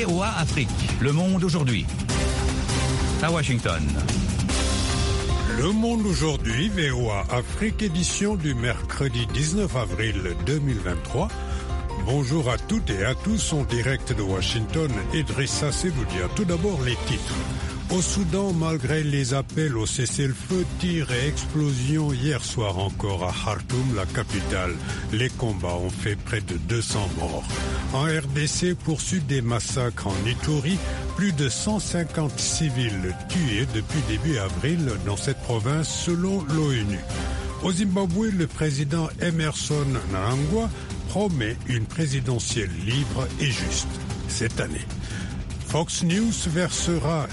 VOA Afrique, Le Monde aujourd'hui. À Washington. Le Monde aujourd'hui, VOA Afrique, édition du mercredi 19 avril 2023. Bonjour à toutes et à tous, en direct de Washington. Idrissa Seloudia. Tout d'abord les titres. Au Soudan, malgré les appels au cessez-le-feu, tirs et explosions hier soir encore à Khartoum, la capitale. Les combats ont fait près de 200 morts. En RDC, poursuite des massacres en Ituri, plus de 150 civils tués depuis début avril dans cette province selon l'ONU. Au Zimbabwe, le président Emerson Mnangagwa promet une présidentielle libre et juste cette année. Fox News versera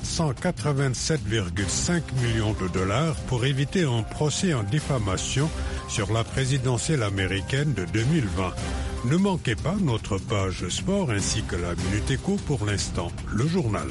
787,5 millions de dollars pour éviter un procès en diffamation sur la présidentielle américaine de 2020. Ne manquez pas notre page sport ainsi que la Minute Éco pour l'instant, le journal.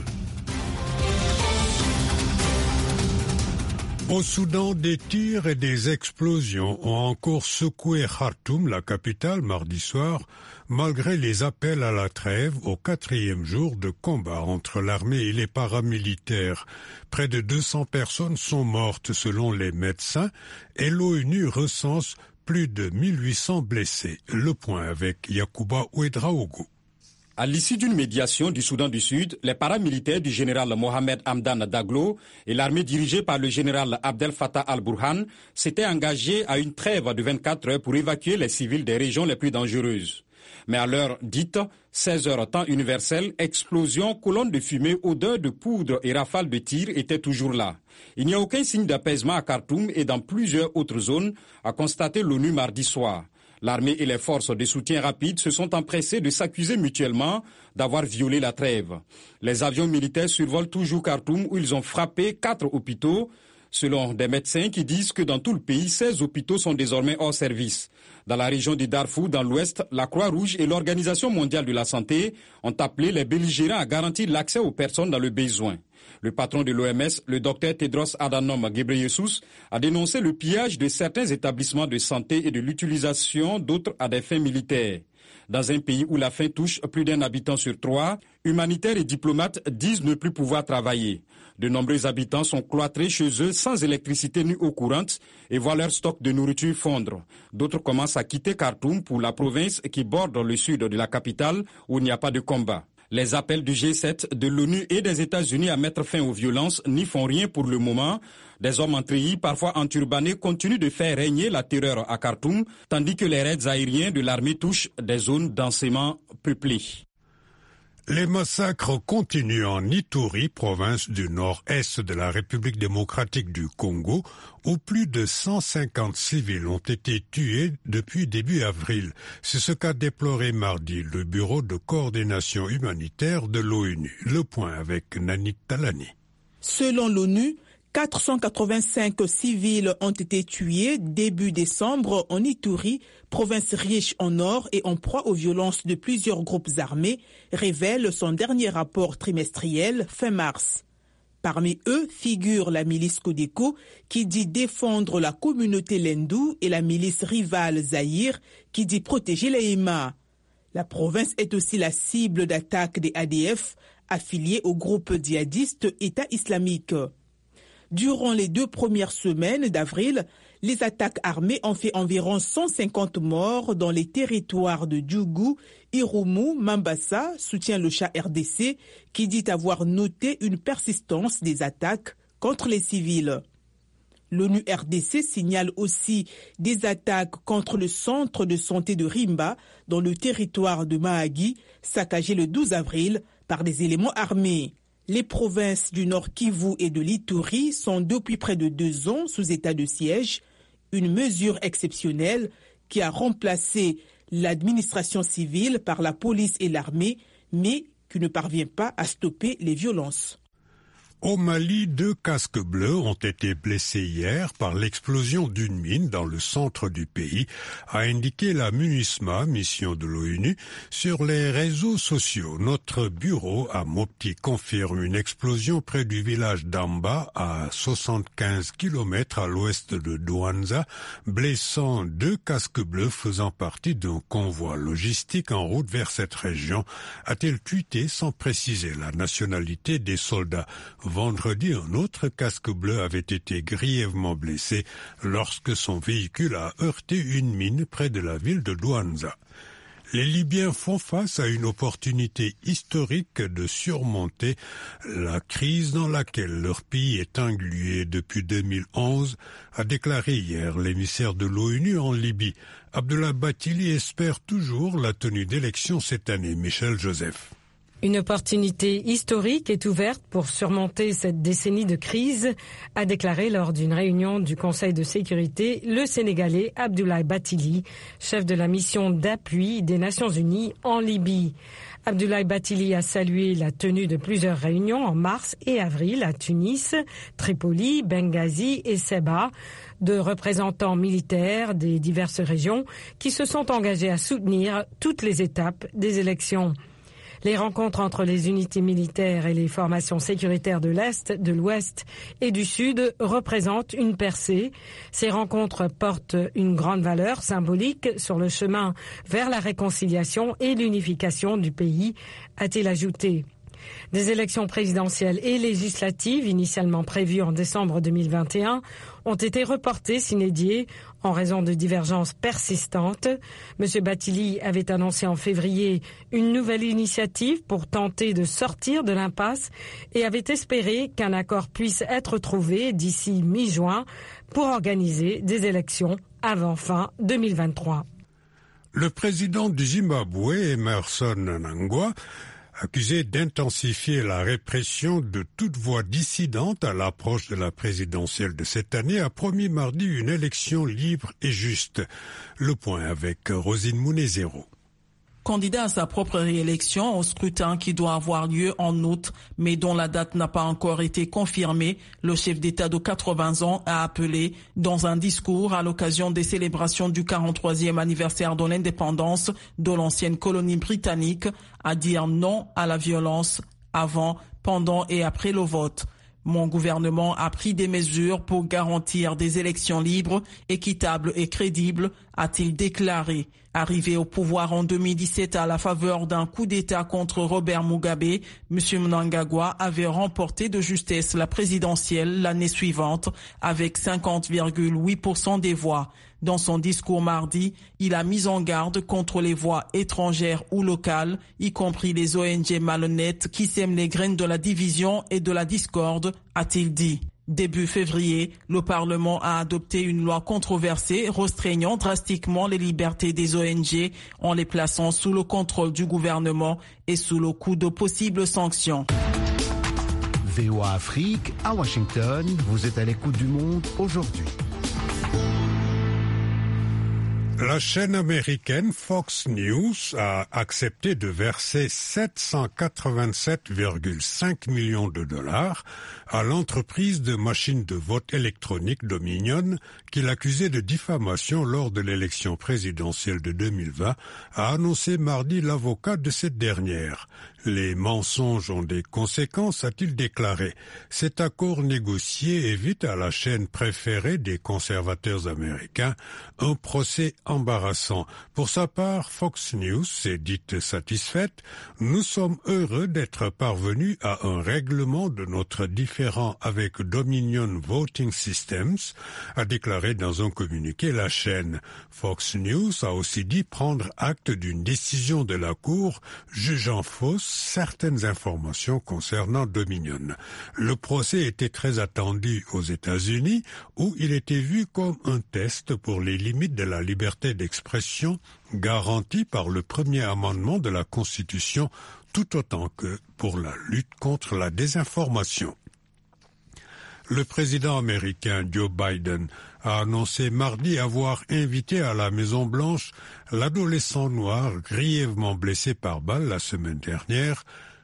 Au Soudan, des tirs et des explosions ont encore secoué Khartoum, la capitale, mardi soir, malgré les appels à la trêve au 4e jour de combat entre l'armée et les paramilitaires. Près de 200 personnes sont mortes selon les médecins et l'ONU recense plus de 1800 blessés. Le point avec Yacouba Ouedraogo. À l'issue d'une médiation du Soudan du Sud, les paramilitaires du général Mohamed Hamdan Daglo et l'armée dirigée par le général Abdel Fattah al-Burhan s'étaient engagés à une trêve de 24 heures pour évacuer les civils des régions les plus dangereuses. Mais à l'heure dite, 16 heures temps universel, explosions, colonnes de fumée, odeurs de poudre et rafales de tirs étaient toujours là. Il n'y a aucun signe d'apaisement à Khartoum et dans plusieurs autres zones, a constaté l'ONU mardi soir. L'armée et les forces de soutien rapide se sont empressées de s'accuser mutuellement d'avoir violé la trêve. Les avions militaires survolent toujours Khartoum où ils ont frappé 4 hôpitaux, selon des médecins qui disent que dans tout le pays, 16 hôpitaux sont désormais hors service. Dans la région du Darfour, dans l'ouest, la Croix-Rouge et l'Organisation mondiale de la santé ont appelé les belligérants à garantir l'accès aux personnes dans le besoin. Le patron de l'OMS, le docteur Tedros Adhanom Ghebreyesus, a dénoncé le pillage de certains établissements de santé et de l'utilisation d'autres à des fins militaires. Dans un pays où la faim touche plus d'un habitant sur 3, humanitaires et diplomates disent ne plus pouvoir travailler. De nombreux habitants sont cloîtrés chez eux sans électricité ni eau courante et voient leur stock de nourriture fondre. D'autres commencent à quitter Khartoum pour la province qui borde le sud de la capitale où il n'y a pas de combat. Les appels du G7, de l'ONU et des États-Unis à mettre fin aux violences n'y font rien pour le moment. Des hommes en treillis, parfois enturbanés, continuent de faire régner la terreur à Khartoum, tandis que les raids aériens de l'armée touchent des zones densément peuplées. Les massacres continuent en Ituri, province du nord-est de la République démocratique du Congo, où plus de 150 civils ont été tués depuis début avril. C'est ce qu'a déploré mardi le Bureau de coordination humanitaire de l'ONU. Le point avec Nanit Talani. Selon l'ONU, 485 civils ont été tués début décembre en Ituri, province riche en or et en proie aux violences de plusieurs groupes armés, révèle son dernier rapport trimestriel fin mars. Parmi eux figure la milice Codeco qui dit défendre la communauté Lendu et la milice rivale Zaïre qui dit protéger les Hema. La province est aussi la cible d'attaques des ADF affiliés au groupe djihadiste État islamique. Durant les 2 premières semaines d'avril, les attaques armées ont fait environ 150 morts dans les territoires de Djougou, Irumu, Mambasa, soutient le chat RDC, qui dit avoir noté une persistance des attaques contre les civils. L'ONU RDC signale aussi des attaques contre le centre de santé de Rimba, dans le territoire de Mahagi, saccagé le 12 avril par des éléments armés. Les provinces du Nord Kivu et de l'Ituri sont depuis près de 2 ans sous état de siège, une mesure exceptionnelle qui a remplacé l'administration civile par la police et l'armée, mais qui ne parvient pas à stopper les violences. Au Mali, 2 casques bleus ont été blessés hier par l'explosion d'une mine dans le centre du pays, a indiqué la MINUSMA, mission de l'ONU, sur les réseaux sociaux. Notre bureau à Mopti confirme une explosion près du village d'Amba, à 75 km à l'ouest de Douanza, blessant 2 casques bleus faisant partie d'un convoi logistique en route vers cette région, a-t-elle tweeté sans préciser la nationalité des soldats. Vendredi, un autre casque bleu avait été grièvement blessé lorsque son véhicule a heurté une mine près de la ville de Douanza. Les Libyens font face à une opportunité historique de surmonter la crise dans laquelle leur pays est englué depuis 2011, a déclaré hier l'émissaire de l'ONU en Libye. Abdullah Bathily espère toujours la tenue d'élections cette année. Michel Joseph. Une opportunité historique est ouverte pour surmonter cette décennie de crise, a déclaré lors d'une réunion du Conseil de sécurité le Sénégalais Abdoulaye Bathily, chef de la mission d'appui des Nations Unies en Libye. Abdoulaye Bathily a salué la tenue de plusieurs réunions en mars et avril à Tunis, Tripoli, Benghazi et Sebha, de représentants militaires des diverses régions qui se sont engagés à soutenir toutes les étapes des élections. Les rencontres entre les unités militaires et les formations sécuritaires de l'Est, de l'Ouest et du Sud représentent une percée. Ces rencontres portent une grande valeur symbolique sur le chemin vers la réconciliation et l'unification du pays, a-t-il ajouté. Des élections présidentielles et législatives initialement prévues en décembre 2021 ont été reportées sine die en raison de divergences persistantes. M. Bathily avait annoncé en février une nouvelle initiative pour tenter de sortir de l'impasse et avait espéré qu'un accord puisse être trouvé d'ici mi-juin pour organiser des élections avant fin 2023. Le président du Zimbabwe, Emmerson Mnangagwa, accusé d'intensifier la répression de toute voix dissidente à l'approche de la présidentielle de cette année, a promis mardi une élection libre et juste. Le point avec Rosine Mounezero. Candidat à sa propre réélection au scrutin qui doit avoir lieu en août, mais dont la date n'a pas encore été confirmée, le chef d'État de 80 ans a appelé, dans un discours à l'occasion des célébrations du 43e anniversaire de l'indépendance de l'ancienne colonie britannique, à dire non à la violence avant, pendant et après le vote. Mon gouvernement a pris des mesures pour garantir des élections libres, équitables et crédibles, a-t-il déclaré. Arrivé au pouvoir en 2017 à la faveur d'un coup d'État contre Robert Mugabe, M. Mnangagwa avait remporté de justesse la présidentielle l'année suivante avec 50,8% des voix. Dans son discours mardi, il a mis en garde contre les voix étrangères ou locales, y compris les ONG malhonnêtes qui sèment les graines de la division et de la discorde, a-t-il dit. Début février, le Parlement a adopté une loi controversée restreignant drastiquement les libertés des ONG en les plaçant sous le contrôle du gouvernement et sous le coup de possibles sanctions. VOA Afrique, à Washington, vous êtes à l'écoute du monde aujourd'hui. La chaîne américaine Fox News a accepté de verser 787,5 millions de dollars à l'entreprise de machines de vote électronique Dominion, qui l'accusait de diffamation lors de l'élection présidentielle de 2020, a annoncé mardi l'avocat de cette dernière. Les mensonges ont des conséquences, a-t-il déclaré. Cet accord négocié évite à la chaîne préférée des conservateurs américains un procès embarrassant. Pour sa part, Fox News s'est dite satisfaite. Nous sommes heureux d'être parvenus à un règlement de notre différend avec Dominion Voting Systems, a déclaré dans un communiqué la chaîne. Fox News a aussi dit prendre acte d'une décision de la Cour jugeant fausses certaines informations concernant Dominion. Le procès était très attendu aux États-Unis, où il était vu comme un test pour les limites de la liberté d'expression garantie par le premier amendement de la Constitution, tout autant que pour la lutte contre la désinformation. Le président américain Joe Biden a annoncé mardi avoir invité à la Maison-Blanche l'adolescent noir grièvement blessé par balle la semaine dernière,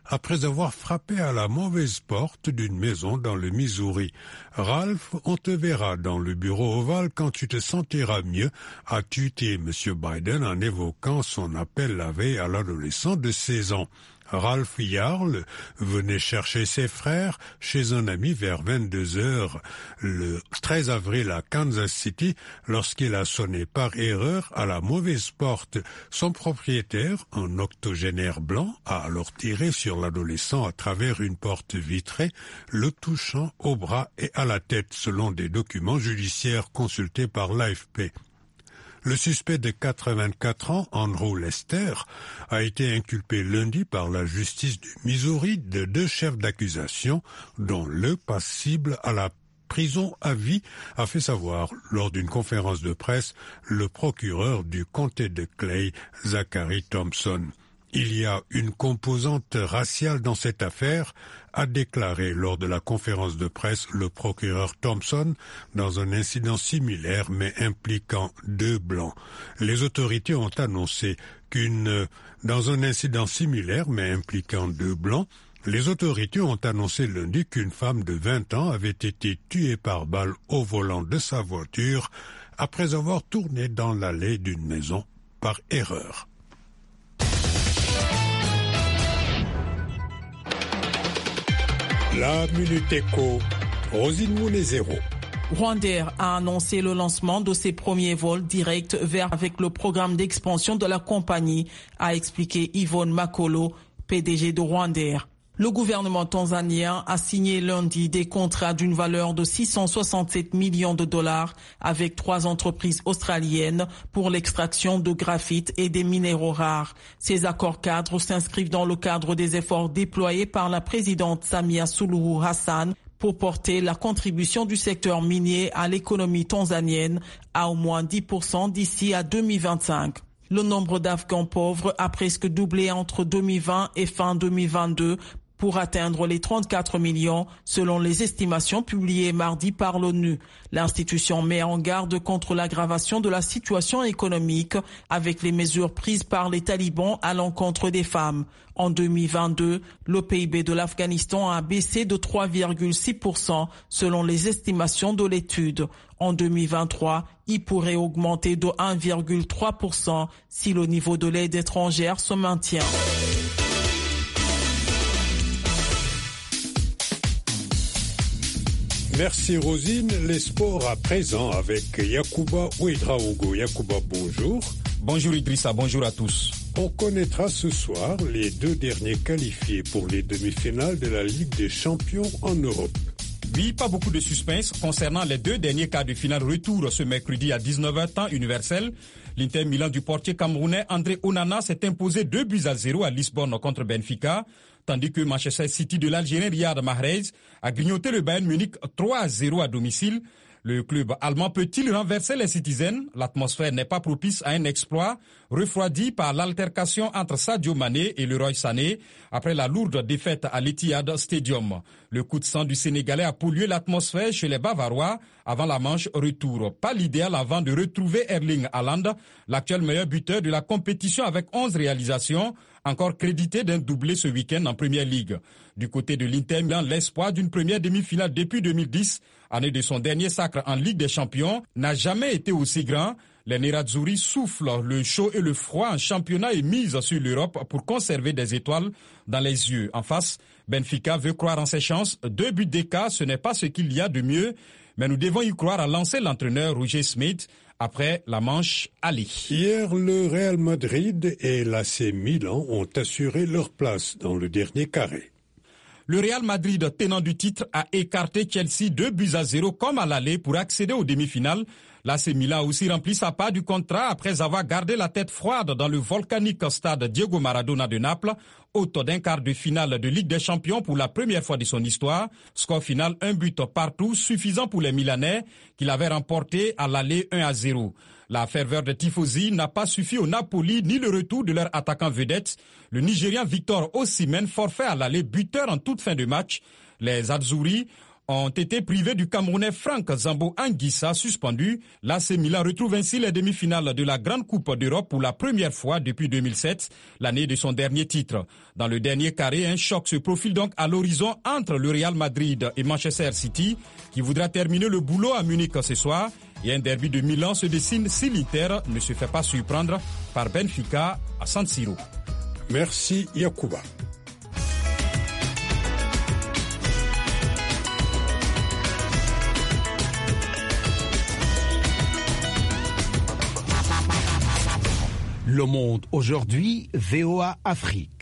après avoir frappé à la mauvaise porte d'une maison dans le Missouri. Ralph, on te verra dans le bureau ovale quand tu te sentiras mieux, a tuité M. Biden en évoquant son appel la veille à l'adolescent de 16 ans. Ralph Yarl venait chercher ses frères chez un ami vers 22h le 13 avril à Kansas City lorsqu'il a sonné par erreur à la mauvaise porte. Son propriétaire, un octogénaire blanc, a alors tiré sur l'adolescent à travers une porte vitrée, le touchant au bras et à la tête selon des documents judiciaires consultés par l'AFP. Le suspect de 84 ans, Andrew Lester, a été inculpé lundi par la justice du Missouri de 2 chefs d'accusation, dont le passible à la prison à vie, a fait savoir lors d'une conférence de presse le procureur du comté de Clay, Zachary Thompson. Il y a une composante raciale dans cette affaire, a déclaré lors de la conférence de presse le procureur Thompson dans un incident similaire mais impliquant 2 blancs. Les autorités ont annoncé dans un incident similaire mais impliquant 2 blancs, les autorités ont annoncé lundi qu'une femme de 20 ans avait été tuée par balle au volant de sa voiture après avoir tourné dans l'allée d'une maison par erreur. La Minute Éco, Rosine Moulezero. Rwandair a annoncé le lancement de ses premiers vols directs avec le programme d'expansion de la compagnie, a expliqué Yvonne Makolo, PDG de Rwandair. Le gouvernement tanzanien a signé lundi des contrats d'une valeur de 667 millions de dollars avec 3 entreprises australiennes pour l'extraction de graphite et des minéraux rares. Ces accords cadres s'inscrivent dans le cadre des efforts déployés par la présidente Samia Suluhu Hassan pour porter la contribution du secteur minier à l'économie tanzanienne à au moins 10% d'ici à 2025. Le nombre d'Afghans pauvres a presque doublé entre 2020 et fin 2022 pour atteindre les 34 millions selon les estimations publiées mardi par l'ONU. L'institution met en garde contre l'aggravation de la situation économique avec les mesures prises par les talibans à l'encontre des femmes. En 2022, le PIB de l'Afghanistan a baissé de 3,6% selon les estimations de l'étude. En 2023, il pourrait augmenter de 1,3% si le niveau de l'aide étrangère se maintient. Merci Rosine. Les sports à présent avec Yacouba Ouedraogo. Yacouba, bonjour. Bonjour Idrissa, bonjour à tous. On connaîtra ce soir les 2 derniers qualifiés pour les demi-finales de la Ligue des champions en Europe. Oui, pas beaucoup de suspense concernant les 2 derniers quarts de finale retour ce mercredi à 19h temps universel. L'Inter Milan du portier camerounais André Onana s'est imposé 2-0 à Lisbonne contre Benfica, tandis que Manchester City de l'Algérien Riyad Mahrez a grignoté le Bayern Munich 3-0 à domicile. Le club allemand peut-il renverser les Citizens? L'atmosphère n'est pas propice à un exploit, refroidi par l'altercation entre Sadio Mané et Leroy Sané après la lourde défaite à l'Etihad Stadium. Le coup de sang du Sénégalais a pollué l'atmosphère chez les Bavarois avant la manche retour. Pas l'idéal avant de retrouver Erling Haaland, l'actuel meilleur buteur de la compétition avec 11 réalisations, encore crédité d'un doublé ce week-end en Première Ligue. Du côté de l'Inter Milan, l'espoir d'une première demi-finale depuis 2010, année de son dernier sacre en Ligue des Champions, n'a jamais été aussi grand. Les Nerazzurri soufflent le chaud et le froid en championnat et misent sur l'Europe pour conserver des étoiles dans les yeux. En face, Benfica veut croire en ses chances. 2 buts d'écart, ce n'est pas ce qu'il y a de mieux, mais nous devons y croire, a lancé l'entraîneur Roger Smith après la manche aller. Hier, le Real Madrid et l'AC Milan ont assuré leur place dans le dernier carré. Le Real Madrid, tenant du titre, a écarté Chelsea 2-0 comme à l'aller pour accéder aux demi-finales. L'AC Milan a aussi rempli sa part du contrat après avoir gardé la tête froide dans le volcanique stade Diego Maradona de Naples, hôte d'un quart de finale de Ligue des Champions pour la première fois de son histoire. Score final, 1 but partout, suffisant pour les Milanais qui l'avaient remporté à l'aller 1-0. La ferveur de Tifosi n'a pas suffi au Napoli ni le retour de leur attaquant vedette. Le Nigérian Victor Osimhen, forfait à l'aller, buteur en toute fin de match. Les Azzurri ont été privés du Camerounais Franck Zambo Anguissa suspendu. L'AC Milan retrouve ainsi les demi-finales de la Grande Coupe d'Europe pour la première fois depuis 2007, l'année de son dernier titre. Dans le dernier carré, un choc se profile donc à l'horizon entre le Real Madrid et Manchester City, qui voudra terminer le boulot à Munich ce soir. Et un derby de Milan se dessine si l'Inter ne se fait pas surprendre par Benfica à San Siro. Merci Yacouba. Le Monde aujourd'hui, VOA Afrique.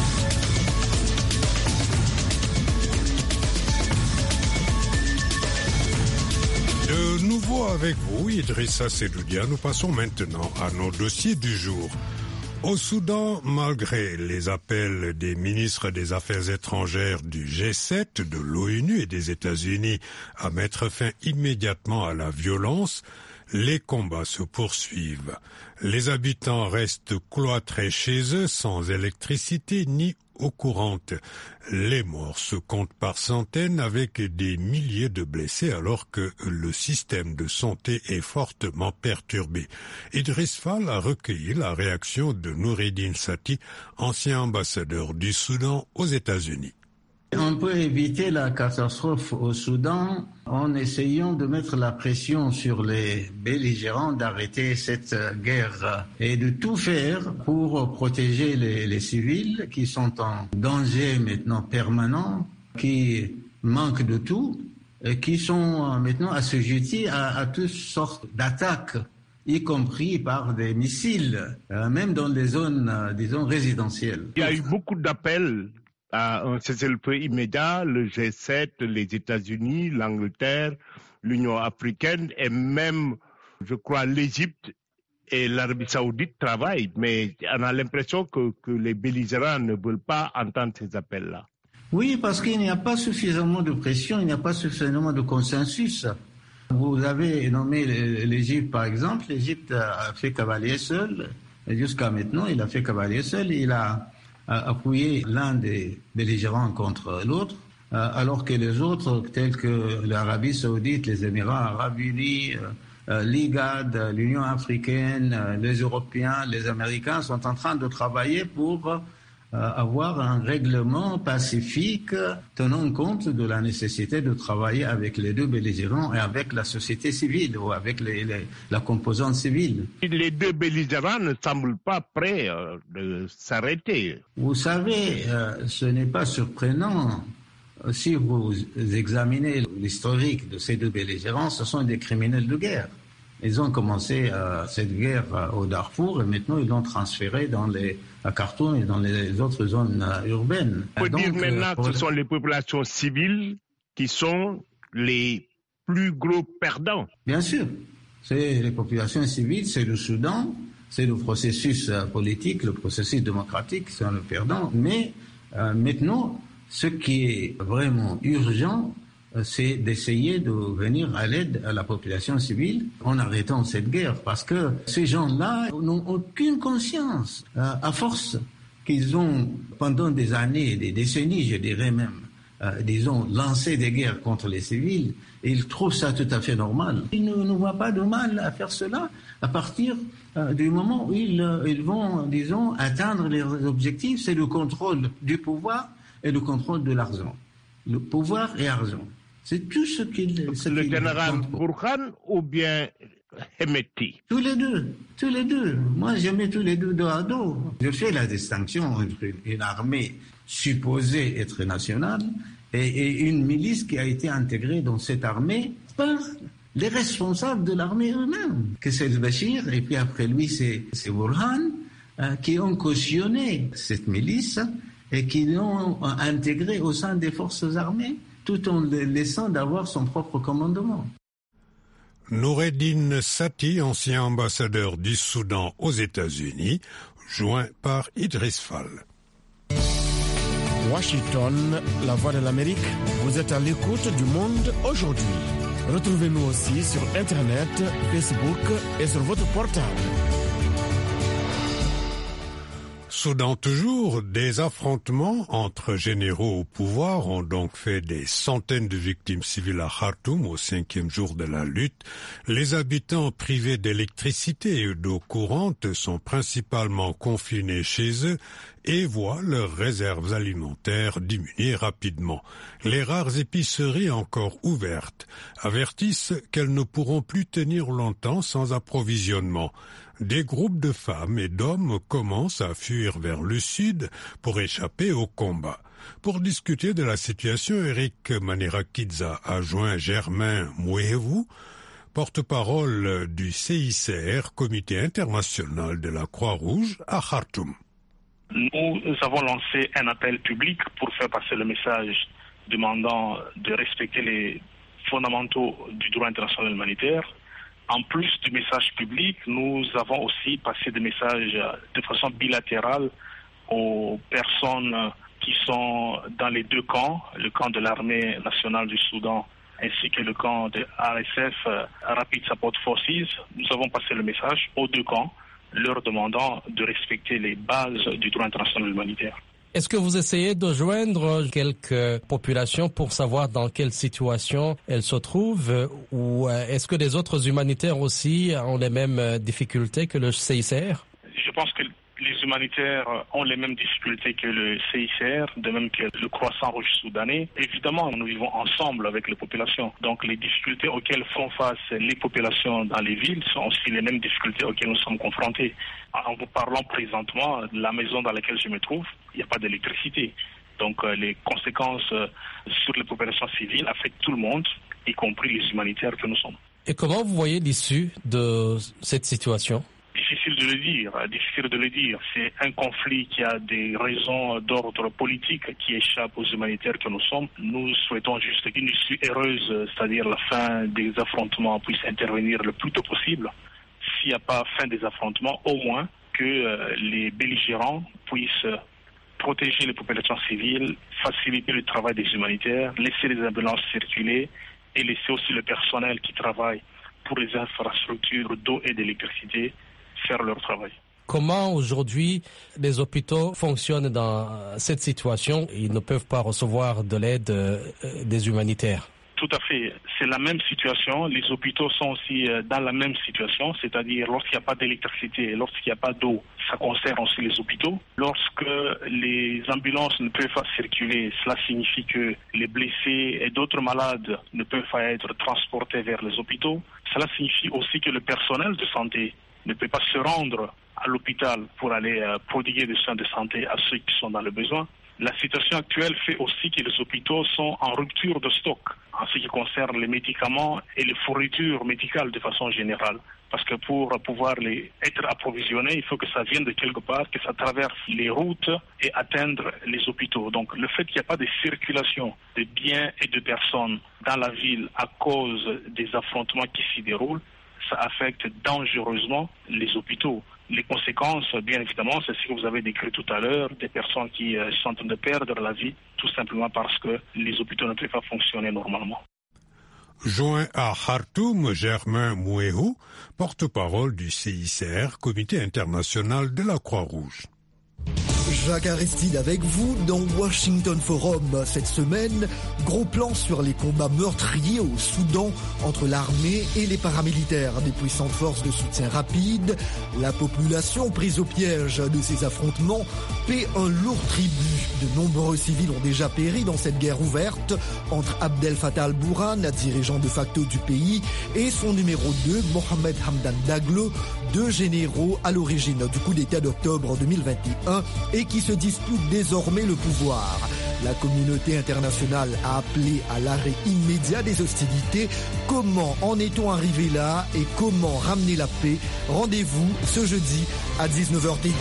De nouveau avec vous, Idrissa Sedoudia, nous passons maintenant à nos dossiers du jour. Au Soudan, malgré les appels des ministres des Affaires étrangères du G7, de l'ONU et des États-Unis à mettre fin immédiatement à la violence, les combats se poursuivent. Les habitants restent cloîtrés chez eux sans électricité ni eau courante. Les morts se comptent par centaines avec des milliers de blessés alors que le système de santé est fortement perturbé. Idriss Fall a recueilli la réaction de Noureddine Sati, ancien ambassadeur du Soudan aux États-Unis. On peut éviter la catastrophe au Soudan en essayant de mettre la pression sur les belligérants d'arrêter cette guerre et de tout faire pour protéger les civils qui sont en danger maintenant permanent, qui manquent de tout et qui sont maintenant assujettis à toutes sortes d'attaques, y compris par des missiles, même dans les zones, disons, résidentielles. Il y a eu beaucoup d'appels à un cessez-le-feu immédiat, le G7, les États-Unis, l'Angleterre, l'Union africaine et même, je crois, l'Égypte et l'Arabie saoudite travaillent. Mais on a l'impression que les belligérants ne veulent pas entendre ces appels-là. Oui, parce qu'il n'y a pas suffisamment de pression, il n'y a pas suffisamment de consensus. Vous avez nommé l'Égypte, par exemple. L'Égypte a fait cavalier seul. Jusqu'à maintenant, il a fait cavalier seul. Il a appuyer l'un des belligérants contre l'autre, alors que les autres, tels que l'Arabie saoudite, les Émirats arabes unis, l'IGAD, l'Union africaine, les Européens, les Américains sont en train de travailler pour avoir un règlement pacifique tenant compte de la nécessité de travailler avec les deux belligérants et avec la société civile ou avec la composante civile. Les deux belligérants ne semblent pas prêts de s'arrêter. Vous savez, ce n'est pas surprenant. Si vous examinez l'historique de ces deux belligérants, ce sont des criminels de guerre. Ils ont commencé cette guerre au Darfour et maintenant ils l'ont transférée à Khartoum et dans les autres zones urbaines. On peut dire maintenant que ce sont les populations civiles qui sont les plus gros perdants. Bien sûr, c'est les populations civiles, c'est le Soudan, c'est le processus politique, le processus démocratique qui sont les perdants. Mais maintenant, ce qui est vraiment urgent, c'est d'essayer de venir à l'aide à la population civile en arrêtant cette guerre, parce que ces gens-là n'ont aucune conscience. À force qu'ils ont, pendant des années, des décennies, je dirais même, disons, lancé des guerres contre les civils, et ils trouvent ça tout à fait normal. Ils ne voient pas de mal à faire cela à partir du moment où ils vont, disons, atteindre leurs objectifs, c'est le contrôle du pouvoir et le contrôle de l'argent. Le pouvoir et l'argent. C'est tout ce qu'il... Le général Burhan ou bien Hemeti? Tous les deux. Moi, je mets tous les deux dos à dos. Je fais la distinction entre une armée supposée être nationale et une milice qui a été intégrée dans cette armée par les responsables de l'armée eux-mêmes. Que c'est le Bachir, et puis après lui, c'est Burhan, qui ont cautionné cette milice et qui l'ont intégrée au sein des forces armées, tout en laissant d'avoir son propre commandement. Noureddine Sati, ancien ambassadeur du Soudan aux États-Unis, joint par Idriss Fall. Washington, la voix de l'Amérique, vous êtes à l'écoute du Monde aujourd'hui. Retrouvez-nous aussi sur Internet, Facebook et sur votre portable. Soudan toujours, des affrontements entre généraux au pouvoir ont donc fait des centaines de victimes civiles à Khartoum au 5e jour de la lutte. Les habitants privés d'électricité et d'eau courante sont principalement confinés chez eux et voient leurs réserves alimentaires diminuer rapidement. Les rares épiceries encore ouvertes avertissent qu'elles ne pourront plus tenir longtemps sans approvisionnement. Des groupes de femmes et d'hommes commencent à fuir vers le sud pour échapper au combat. Pour discuter de la situation, Eric Manirakidza a joint Germain Mouehou, porte-parole du CICR, Comité international de la Croix-Rouge, à Khartoum. Nous avons lancé un appel public pour faire passer le message demandant de respecter les fondamentaux du droit international humanitaire. En plus du message public, nous avons aussi passé des messages de façon bilatérale aux personnes qui sont dans les deux camps, le camp de l'armée nationale du Soudan ainsi que le camp de RSF, Rapid Support Forces. Nous avons passé le message aux deux camps, leur demandant de respecter les bases du droit international humanitaire. Est-ce que vous essayez de joindre quelques populations pour savoir dans quelle situation elles se trouvent, ou est-ce que les autres humanitaires aussi ont les mêmes difficultés que le CICR? Je pense que les humanitaires ont les mêmes difficultés que le CICR, de même que le Croissant Rouge soudanais. Évidemment, nous vivons ensemble avec les populations. Donc les difficultés auxquelles font face les populations dans les villes sont aussi les mêmes difficultés auxquelles nous sommes confrontés. En vous parlant présentement de la maison dans laquelle je me trouve, il n'y a pas d'électricité. Donc les conséquences sur les populations civiles affectent tout le monde, y compris les humanitaires que nous sommes. Et comment vous voyez l'issue de cette situation ? Difficile de le dire. C'est un conflit qui a des raisons d'ordre politique qui échappent aux humanitaires que nous sommes. Nous souhaitons juste qu'une issue heureuse, c'est-à-dire la fin des affrontements, puisse intervenir le plus tôt possible. S'il n'y a pas fin des affrontements, au moins que les belligérants puissent protéger les populations civiles, faciliter le travail des humanitaires, laisser les ambulances circuler et laisser aussi le personnel qui travaille pour les infrastructures d'eau et d'électricité faire leur travail. Comment aujourd'hui les hôpitaux fonctionnent dans cette situation? Ils ne peuvent pas recevoir de l'aide des humanitaires. Tout à fait. C'est la même situation. Les hôpitaux sont aussi dans la même situation, c'est-à-dire lorsqu'il n'y a pas d'électricité, lorsqu'il n'y a pas d'eau, ça concerne aussi les hôpitaux. Lorsque les ambulances ne peuvent pas circuler, cela signifie que les blessés et d'autres malades ne peuvent pas être transportés vers les hôpitaux. Cela signifie aussi que le personnel de santé ne peut pas se rendre à l'hôpital pour aller prodiguer des soins de santé à ceux qui sont dans le besoin. La situation actuelle fait aussi que les hôpitaux sont en rupture de stock en ce qui concerne les médicaments et les fournitures médicales de façon générale. Parce que pour pouvoir être approvisionnés, il faut que ça vienne de quelque part, que ça traverse les routes et atteindre les hôpitaux. Donc le fait qu'il n'y a pas de circulation de biens et de personnes dans la ville à cause des affrontements qui s'y déroulent, ça affecte dangereusement les hôpitaux. Les conséquences, bien évidemment, c'est ce que vous avez décrit tout à l'heure, des personnes qui sont en train de perdre la vie, tout simplement parce que les hôpitaux ne peuvent pas fonctionner normalement. Joint à Khartoum, Germain Mouehou, porte-parole du CICR, Comité international de la Croix-Rouge. Jacques Aristide avec vous dans Washington Forum. Cette semaine, gros plan sur les combats meurtriers au Soudan entre l'armée et les paramilitaires des puissantes forces de soutien rapide. La population prise au piège de ces affrontements paie un lourd tribut. De nombreux civils ont déjà péri dans cette guerre ouverte entre Abdel Fattah al-Burhan, dirigeant de facto du pays, et son numéro 2, Mohamed Hamdan Daglo, deux généraux à l'origine du coup d'État d'octobre 2021 et qui se disputent désormais le pouvoir. La communauté internationale a appelé à l'arrêt immédiat des hostilités. Comment en est-on arrivé là et comment ramener la paix? Rendez-vous ce jeudi à 19h10.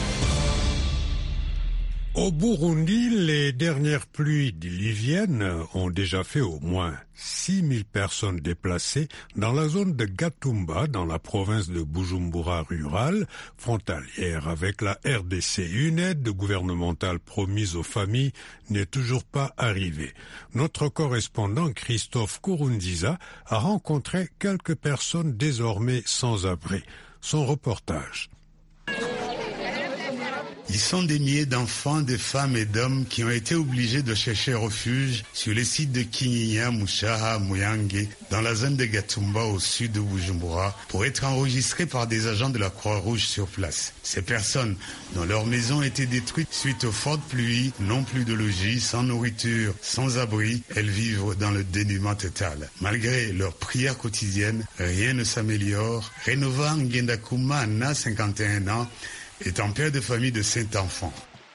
Au Burundi, les dernières pluies diluviennes ont déjà fait au moins 6000 personnes déplacées dans la zone de Gatumba, dans la province de Bujumbura rurale, frontalière avec la RDC. Une aide gouvernementale promise aux familles n'est toujours pas arrivée. Notre correspondant Christophe Kurunziza a rencontré quelques personnes désormais sans abri. Son reportage. Ils sont des milliers d'enfants, de femmes et d'hommes qui ont été obligés de chercher refuge sur les sites de Kinyinya, Mushaha, Muyange, dans la zone de Gatumba au sud de Bujumbura, pour être enregistrés par des agents de la Croix-Rouge sur place. Ces personnes, dont leurs maisons étaient détruites suite aux fortes pluies, n'ont plus de logis, sans nourriture, sans abri, elles vivent dans le dénuement total. Malgré leurs prières quotidiennes, rien ne s'améliore. Renova Ngendakuma, Anna, 51 ans, est un père de famille de 5 enfants.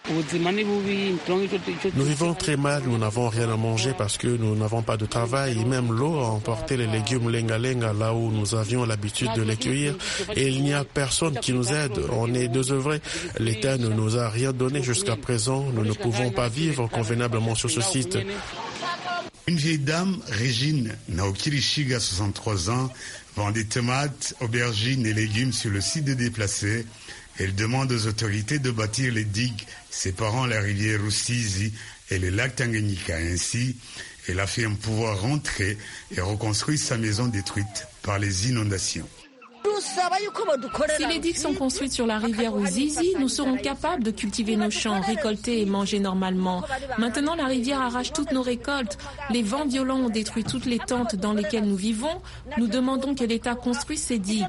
Nous vivons très mal, nous n'avons rien à manger parce que nous n'avons pas de travail et même l'eau a emporté les légumes lenga-lenga là où nous avions l'habitude de les cueillir et il n'y a personne qui nous aide, on est désœuvrés. L'État ne nous a rien donné jusqu'à présent, nous ne pouvons pas vivre convenablement sur ce site. Une vieille dame, Régine Naokirishiga, 63 ans, vend des tomates, aubergines et légumes sur le site de déplacés. Elle demande aux autorités de bâtir les digues séparant la rivière Rusizi et le lac Tanganyika. Ainsi, elle affirme pouvoir rentrer et reconstruire sa maison détruite par les inondations. Si les digues sont construites sur la rivière Rusizi, nous serons capables de cultiver nos champs, récolter et manger normalement. Maintenant, la rivière arrache toutes nos récoltes. Les vents violents ont détruit toutes les tentes dans lesquelles nous vivons. Nous demandons que l'État construise ces digues.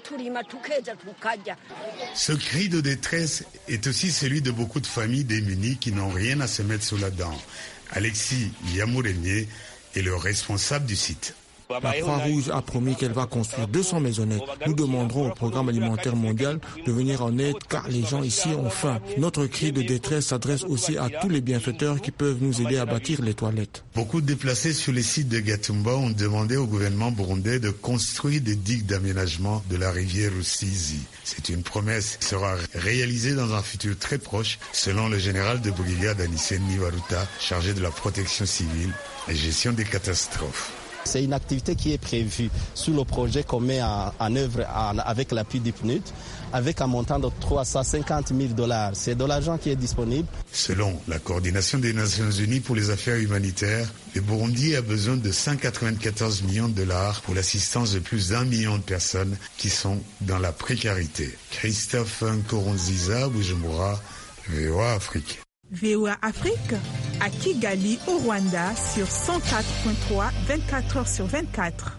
Ce cri de détresse est aussi celui de beaucoup de familles démunies qui n'ont rien à se mettre sous la dent. Alexis Yamourénier est le responsable du site. La Croix-Rouge a promis qu'elle va construire 200 maisonnettes. Nous demanderons au Programme alimentaire mondial de venir en aide car les gens ici ont faim. Notre cri de détresse s'adresse aussi à tous les bienfaiteurs qui peuvent nous aider à bâtir les toilettes. Beaucoup de déplacés sur les sites de Gatumba ont demandé au gouvernement burundais de construire des digues d'aménagement de la rivière Rusizi. C'est une promesse qui sera réalisée dans un futur très proche, selon le général de brigade Anicen Niwaruta, chargé de la protection civile et gestion des catastrophes. C'est une activité qui est prévue sous le projet qu'on met en œuvre avec l'appui du PNUD, avec un montant de $350 000. C'est de l'argent qui est disponible. Selon la coordination des Nations Unies pour les affaires humanitaires, le Burundi a besoin de 194 millions de dollars pour l'assistance de plus d'1 million de personnes qui sont dans la précarité. Christophe Nkurunziza, Bujumbura, VOA Afrique. VOA Afrique, à Kigali, au Rwanda, sur 104.3, 24 heures sur 24.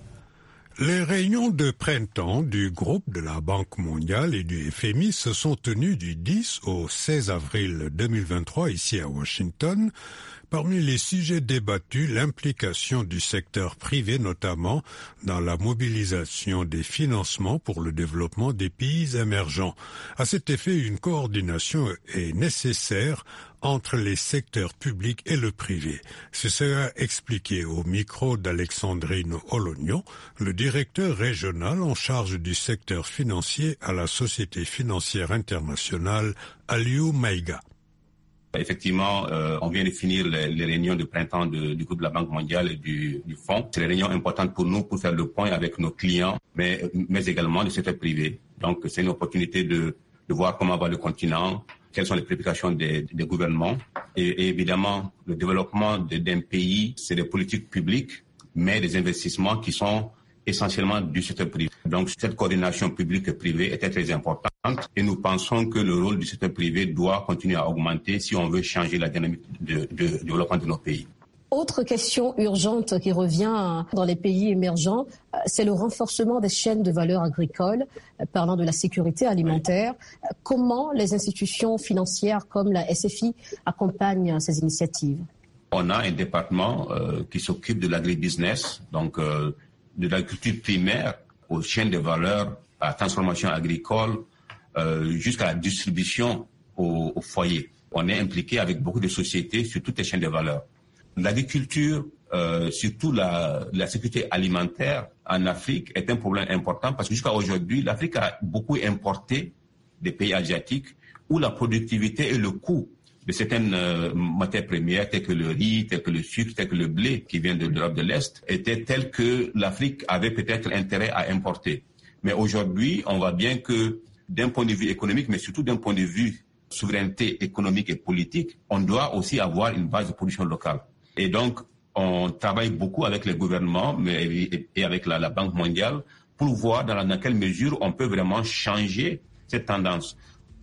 Les réunions de printemps du groupe de la Banque mondiale et du FMI se sont tenues du 10 au 16 avril 2023 ici à Washington. Parmi les sujets débattus, l'implication du secteur privé, notamment dans la mobilisation des financements pour le développement des pays émergents. À cet effet, une coordination est nécessaire entre les secteurs publics et le privé. Ce sera expliqué au micro d'Alexandrine Olognon, le directeur régional en charge du secteur financier à la Société financière internationale Aliou Maïga. Effectivement, on vient de finir les réunions de printemps du groupe de la Banque mondiale et du Fonds. C'est des réunions importantes pour nous pour faire le point avec nos clients, mais également du secteur privé. Donc, c'est une opportunité de voir comment va le continent, quelles sont les préoccupations des gouvernements. Et évidemment, le développement d'un pays, c'est des politiques publiques, mais des investissements qui sont essentiellement du secteur privé. Donc, cette coordination publique et privée était très importante et nous pensons que le rôle du secteur privé doit continuer à augmenter si on veut changer la dynamique de développement de nos pays. Autre question urgente qui revient dans les pays émergents, c'est le renforcement des chaînes de valeur agricole, parlant de la sécurité alimentaire. Comment les institutions financières comme la SFI accompagnent ces initiatives? On a un département qui s'occupe de l'agribusiness, donc de l'agriculture primaire aux chaînes de valeur, à la transformation agricole, jusqu'à la distribution au foyer. On est impliqué avec beaucoup de sociétés sur toutes les chaînes de valeur. L'agriculture, surtout la sécurité alimentaire en Afrique est un problème important parce que jusqu'à aujourd'hui, l'Afrique a beaucoup importé des pays asiatiques où la productivité et le coût de certaines matières premières, telles que le riz, telles que le sucre, telles que le blé qui vient de l'Europe de l'Est, étaient telles que l'Afrique avait peut-être intérêt à importer. Mais aujourd'hui, on voit bien que d'un point de vue économique, mais surtout d'un point de vue souveraineté économique et politique, on doit aussi avoir une base de production locale. Et donc, on travaille beaucoup avec les gouvernements et avec la Banque mondiale pour voir dans quelle mesure on peut vraiment changer cette tendance.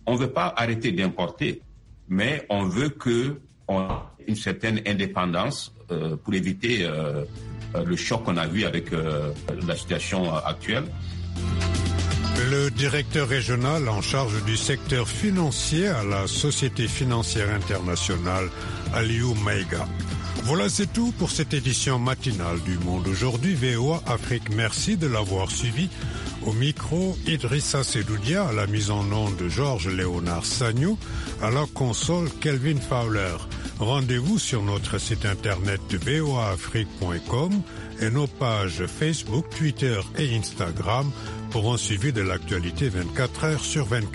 On ne veut pas arrêter d'importer, mais on veut qu'on ait une certaine indépendance pour éviter le choc qu'on a vu avec la situation actuelle. Le directeur régional en charge du secteur financier à la Société financière internationale, Aliou Maïga. Voilà, c'est tout pour cette édition matinale du Monde aujourd'hui. VOA Afrique, merci de l'avoir suivi. Au micro, Idrissa Sedoudia, à la mise en onde de Georges-Léonard Sagnou, à la console Kelvin Fowler. Rendez-vous sur notre site internet voaafrique.com et nos pages Facebook, Twitter et Instagram pour un suivi de l'actualité 24 heures sur 24.